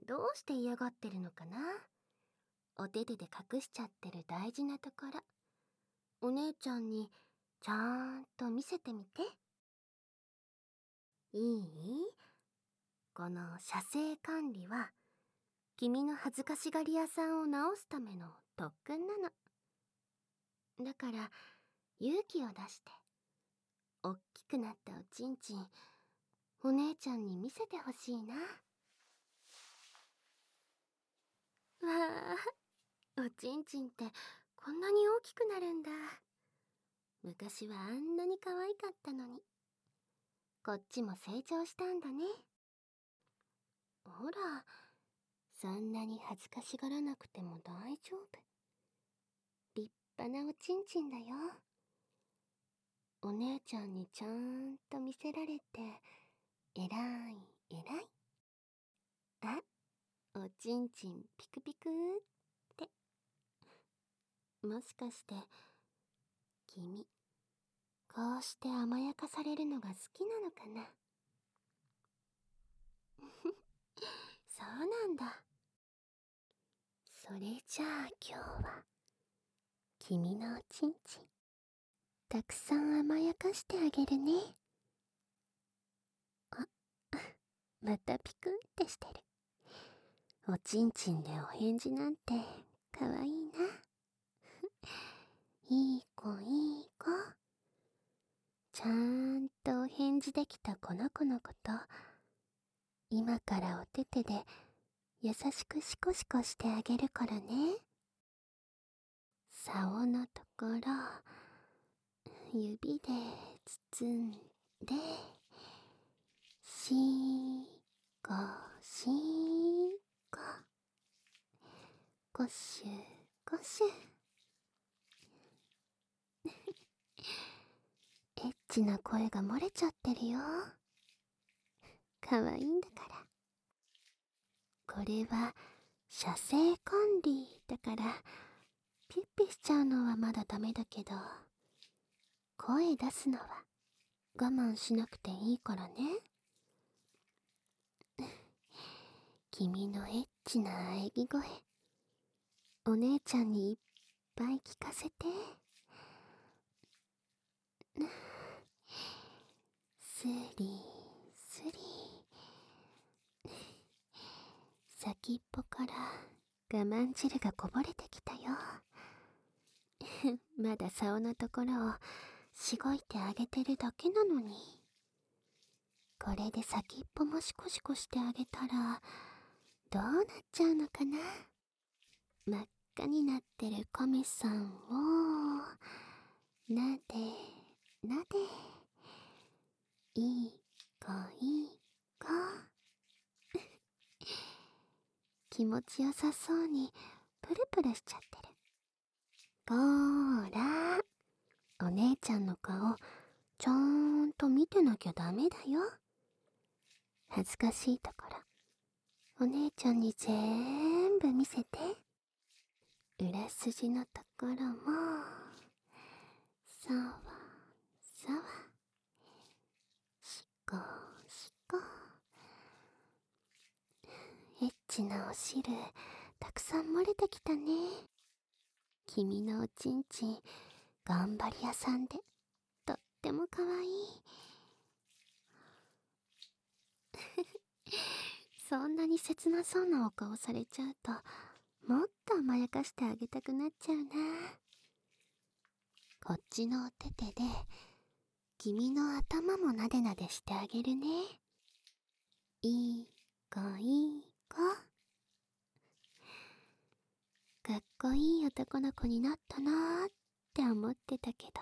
どうして嫌がってるのかな。お手手で隠しちゃってる大事なところ、お姉ちゃんにちゃんと見せてみて。いい？この射精管理は君の恥ずかしがり屋さんを直すための特訓なの。だから勇気を出しておっきくなったおちんちん、お姉ちゃんに見せてほしいな。わあ、おちんちんってこんなに大きくなるんだ。昔はあんなに可愛かったのに。こっちも成長したんだね。ほら、そんなに恥ずかしがらなくても大丈夫。立派なおちんちんだよ。お姉ちゃんにちゃんと見せられてえらいえらい。あ、おちんちんピクピクって。もしかして君、こうして甘やかされるのが好きなのかな。そうなんだ。それじゃあ今日は君のおちんちんたくさん甘やかしてあげるね。あ、またピクンってしてる。おちんちんでお返事なんてかわいいな。いい子いい子。ちゃんとお返事できたこの子のこと、今からお手手で優しくシコシコしてあげるからね。竿のところ、指で包んで、しーこしーこ、ゴシュゴシュ。エッチな声が漏れちゃってるよ。かわいいんだから。これは射精管理だから、ピッピしちゃうのはまだダメだけど、声出すのは我慢しなくていいからね。君のエッチな喘ぎ声、お姉ちゃんにいっぱい聞かせて。スリスリ。先っぽから我慢汁がこぼれてきたよ。まだ竿のところをしごいてあげてるだけなのに。これで先っぽもシコシコしてあげたらどうなっちゃうのかな。真っ赤になってるコメさんをなでなで、いい子いい子。気持ちよさそうにプルプルしちゃってる。こーら、お姉ちゃんの顔ちゃんと見てなきゃダメだよ。恥ずかしいところお姉ちゃんに全部見せて。裏筋のところもさわさわ、しこしこ。エッチなお汁たくさん漏れてきたね。君のおちんちん頑張り屋さんでとってもかわいい。そんなに切なそうなお顔されちゃうと、もっと甘やかしてあげたくなっちゃうな。こっちのお手手で君の頭もなでなでしてあげるね。いい子いい子。かっこいい男の子になったなーって思ってたけど、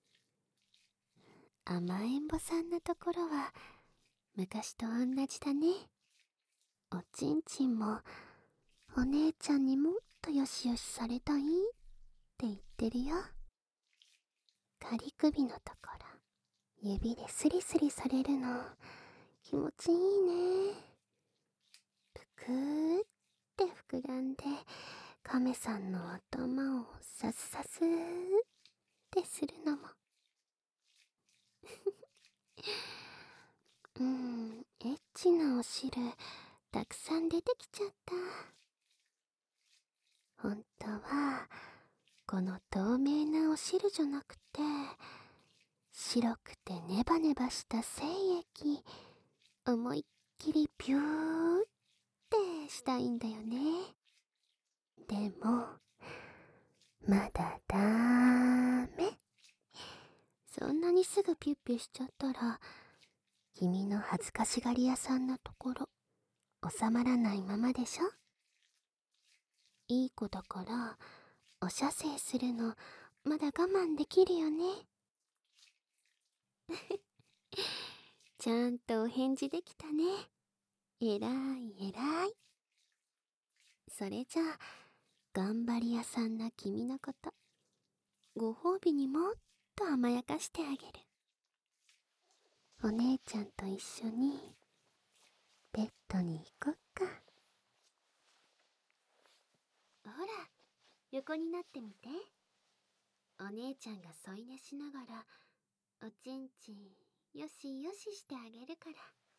甘えんぼさんなところは昔と同じだね。おちんちんもお姉ちゃんにもっとよしよしされたいって言ってるよ。仮首のところ指でスリスリされるの気持ちいいね。ぷくーって膨らんでカメさんの頭をサスサスーってするのもエッチなお汁たくさん出てきちゃった。本当はこの透明なお汁じゃなくて、白くてネバネバした精液思いっきりビューってしたいんだよね。でもまだダメ。そんなにすぐピュッピュしちゃったら、君の恥ずかしがり屋さんのところ収まらないままでしょ。いい子だからお射精するのまだ我慢できるよね。ちゃんとお返事できたね。えらいえらい。それじゃあ頑張り屋さんな君のこと、ご褒美にもっと甘やかしてあげる。お姉ちゃんと一緒にベッドに行こっか。ほら、横になってみて。お姉ちゃんが添い寝しながらおちんちんよしよししてあげるから。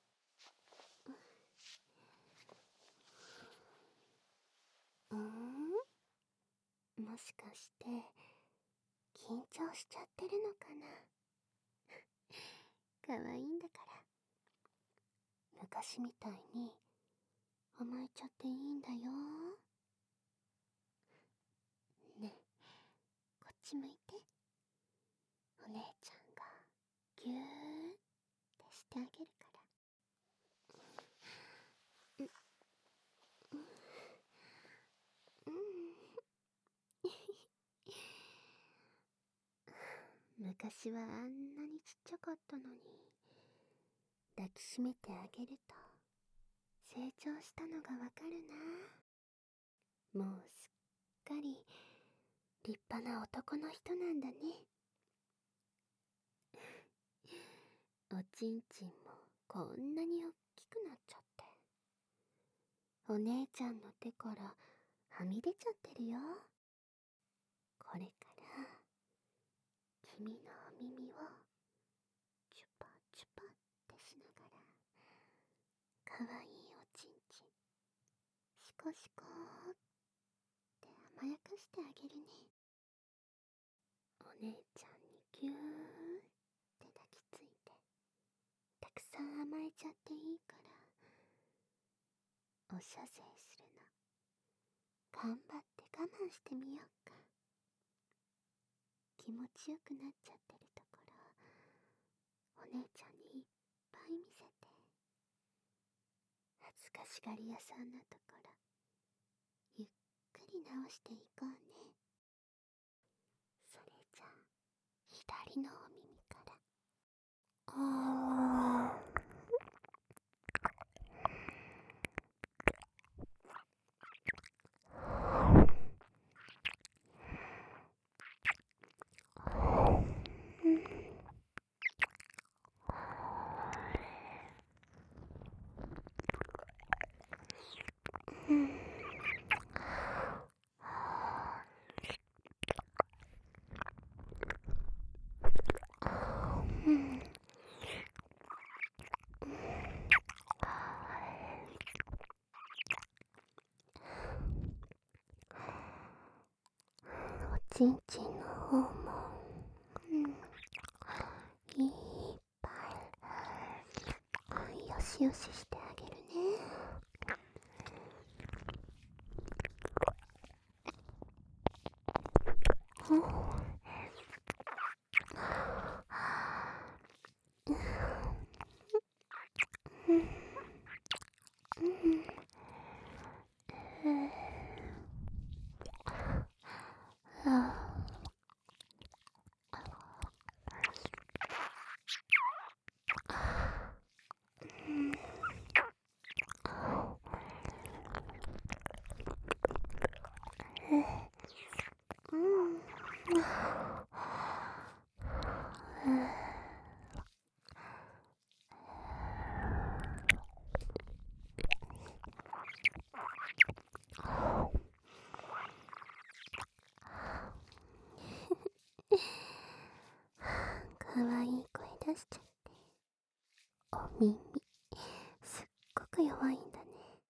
もしかして緊張しちゃってるのかな。可愛いんだから。昔みたいに甘えちゃっていいんだよ。ねえ、こっち向いて。お姉ちゃんがギューってしてあげるから。昔はあんなにちっちゃかったのに、抱きしめてあげると成長したのがわかるな。もうすっかり立派な男の人なんだね。おちんちんもこんなにおっきくなっちゃって、お姉ちゃんの手からはみ出ちゃってるよ。これから君のお耳をチュパチュパってしながら、かわいいおちんちんシコシコーって甘やかしてあげるね。お姉ちゃんにギューって抱きついて、たくさん甘えちゃっていいから、お射精するの頑張って我慢してみようか。気持ちよくなっちゃってるところお姉ちゃんにいっぱい見せて、恥ずかしがり屋さんなところゆっくり直していこうね。それじゃあ左のお耳から。おちんちんの方も、いっぱいよしよししてあげるね。かわいい声出しちゃって。お耳すっごく弱いんだね。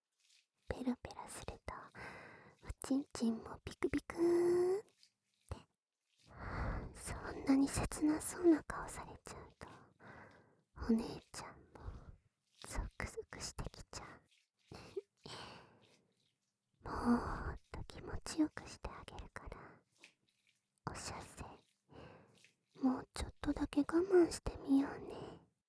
ロペロするとおちんちんもビクビクーンって、そんなに切なそうな顔されちゃうとお姉ちゃんもゾクゾクしてきちゃう。もっと気持ちよくしてあげるから、おしゃせ、もうちょっとだけ我慢してみようね。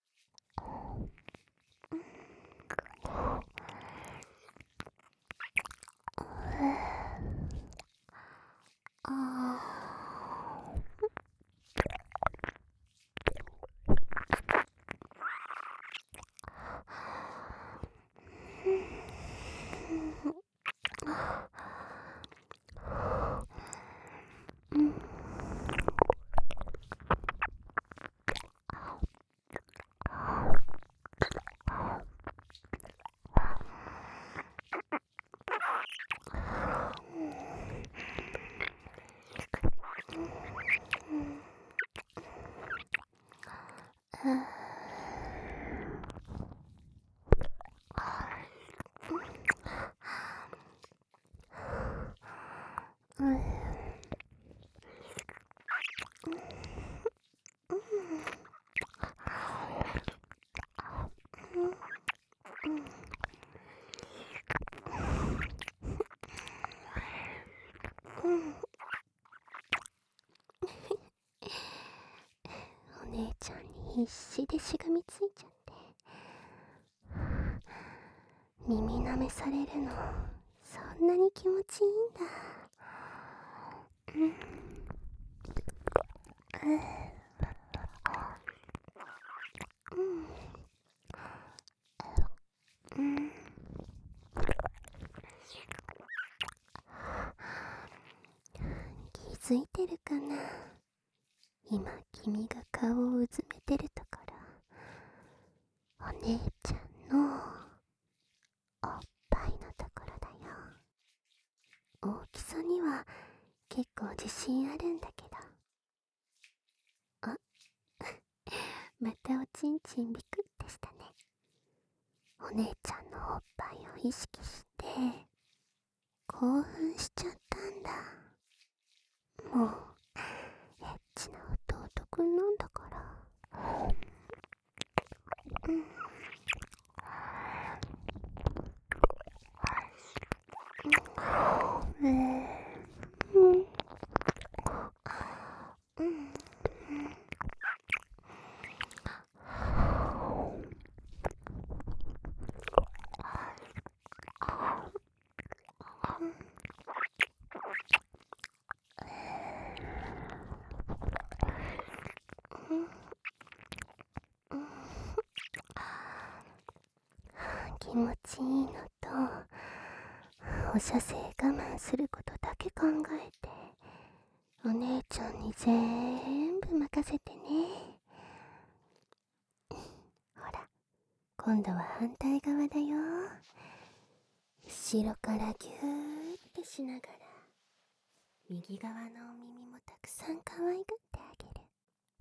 お姉ちゃんに必死でしがみついちゃって、耳舐めされるのそんなに気持ちいいんだ。気づいてるかな、今君が顔をうずめてるところ、お姉ちゃんのおっぱいのところだよ。大きさには結構自信あるんだけど。あまたおちんちんビクってしたね。お姉ちゃんのおっぱいを意識して興奮しちゃったんだ。もうエッチな弟くんなんだから。気持ちいいのと、お射精我慢することだけ考えて、お姉ちゃんに全部任せてね。ほら、今度は反対側だよ。後ろからギューってしながら、右側のお耳もたくさん可愛がってあげる。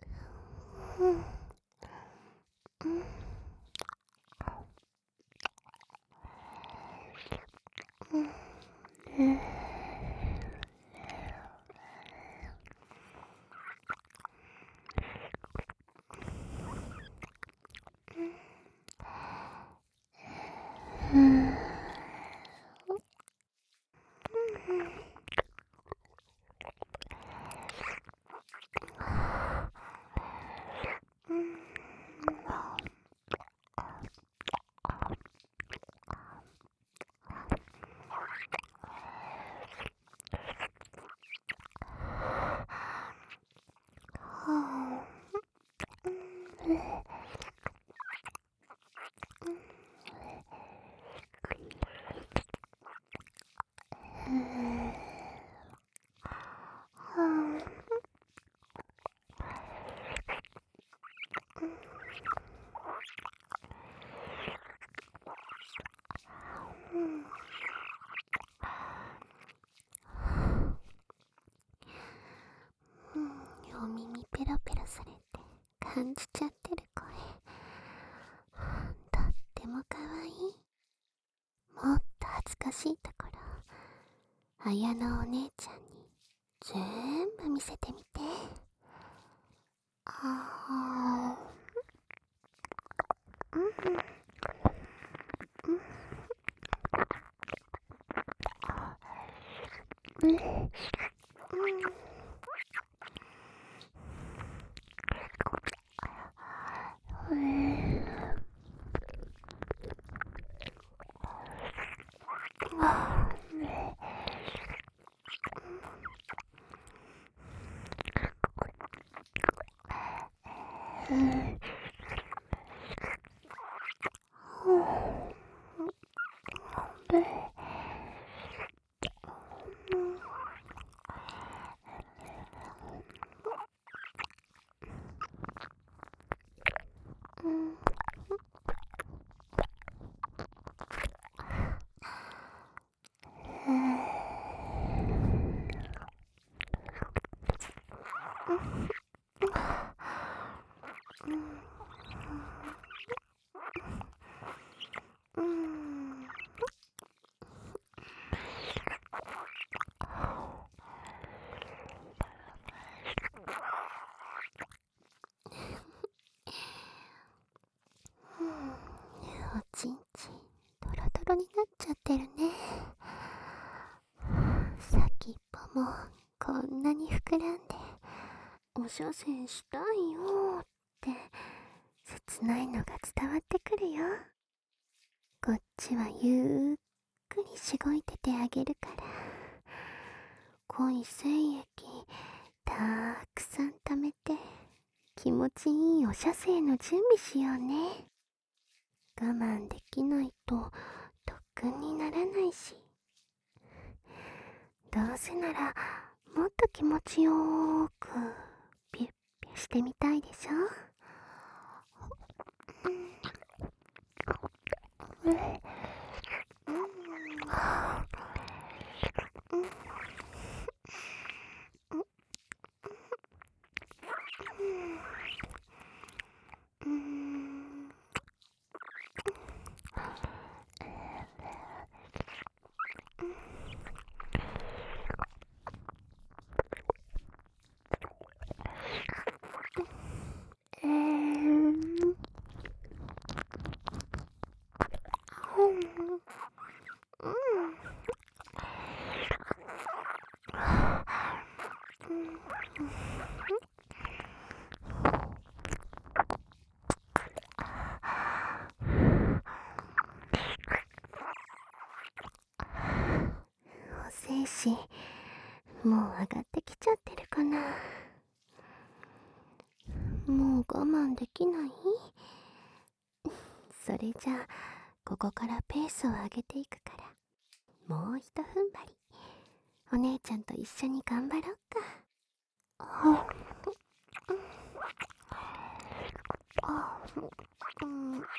お耳ペロペロされて感じちゃってる声、とってもかわいい。もっとかしいところ、綾乃お姉ちゃんに全部見せてみて。あー、うん、うん、うん、うん、うん、うん。おちんちんトロトロになっちゃってるね。先っぽもこんなに膨らんで、お射精したいよって切ないのが伝わってくるよ。こっちはゆっくりしごいててあげるから、濃い精液たくさん溜めて気持ちいいお射精の準備しようね。我慢できないと特訓にならないし、どうせならもっと気持ちよーくピュッピュしてみたいでしょ。うん、うん、うん、うん、お精子もう上がってきちゃってるかな。もう我慢できない？それじゃあここからペースを上げていくから、もうひと踏ん張りお姉ちゃんと一緒に頑張ろっか。あ、あ、うん、うん、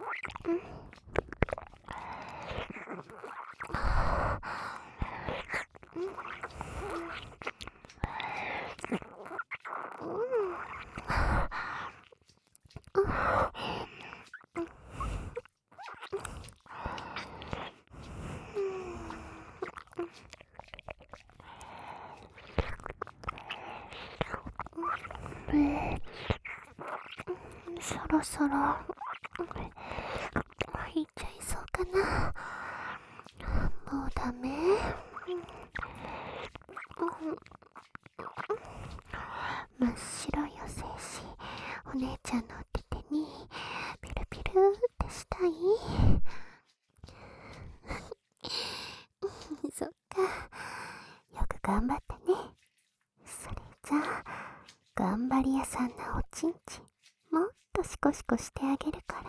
そろそろ入っちゃいそうかな。もうダメ？真っ白いお精子お姉ちゃんの手手にピルピルってしたい？そっか、よく頑張ったね。それじゃあ頑張り屋さんなおちんちんもっとシコシコしてあげるから、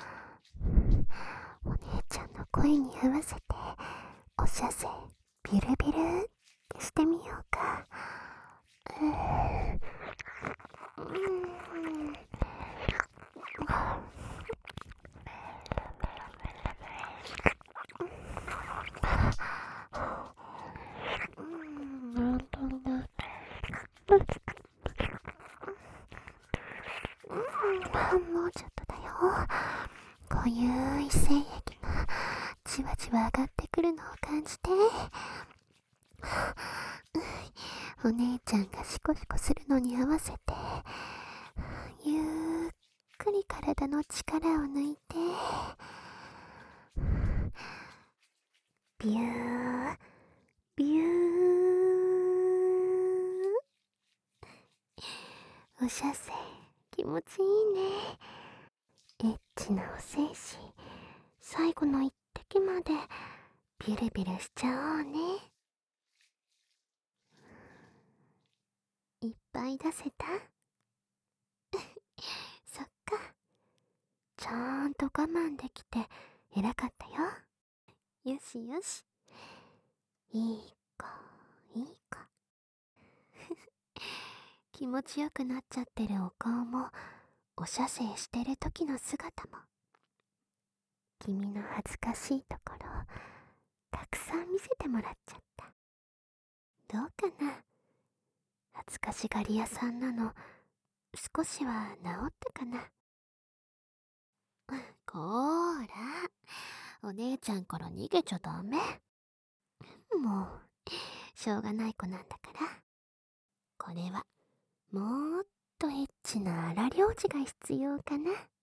お姉ちゃんの声に合わせてお射精ビルビルってしてみようか。もうちょっとだよ。こういう精液がじじわじわ上がってくるのを感じて、お姉ちゃんがシコシコするのに合わせて、ゆっくり体の力を抜いて、ビュービュー。おしゃせ気持ちいいね。エッチなお精子、最後の一滴までビュルビュルしちゃおうね。いっぱい出せた？そっか。ちゃんと我慢できて偉かったよ。よしよし。いい子、いい子。気持ちよくなっちゃってるお顔も、お射精してる時の姿も、君の恥ずかしいところをたくさん見せてもらっちゃった。どうかな？恥ずかしがり屋さんなの、少しは治ったかな？こーら、お姉ちゃんから逃げちゃダメ。もう、しょうがない子なんだから。これは、もっとエッチな荒療治が必要かな。